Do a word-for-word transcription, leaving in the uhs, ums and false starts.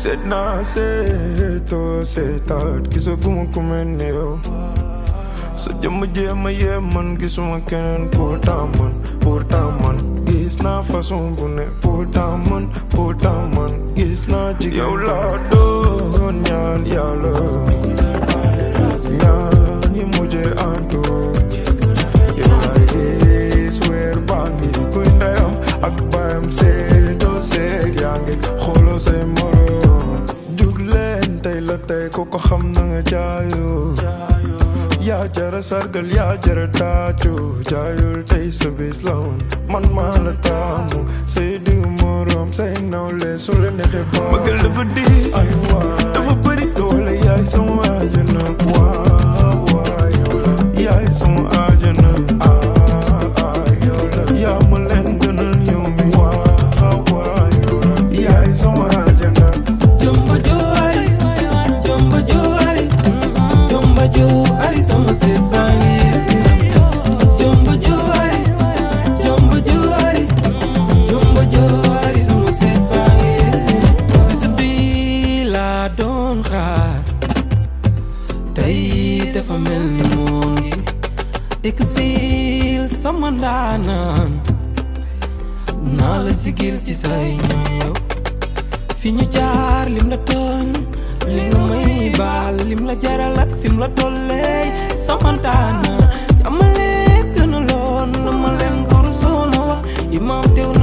Said nah, say to say that gisaguma ku melni yow sa jëmm jéema yee man gisuma keneen pourtant man pourtant man gis naa façon bu ne pourtant man pourtant man gis naa ci yow laa doon ñaan yàlla ñaan yi mujje antu yow laay gis weer baa ngi kuy ndeyam ak baayam seetoo seet yaa ngi xooloo say moroom jug leen tey la tey ko ko xam na nga jaayoo yaa jara sargal yaa jara taacu jaayul tey sa bis la woon man maa la taamu say diw moroom say nawle su la neexee ba bëggal dafa diis ay waa dafa bëri doole yaay sama àjjana waa waa yow la yaay sama àjjana ah ah yow la yaa ma leen gënal yow mi waa waa yow la yaay sama àjjana jomba joari jomba joari jomba joari sama sebangi jomba joari jomba joari jomba joari sama sebangi bisbi la don xaar tay dafa melni mongi exil sama ndanan na la sigil ci say ñoy fi ñu jaar lim la tooñ li nga may baal lim la jaral ak fim la tollee samantana dama leen gën a loon na ma leen ko rusoon a wax imam teew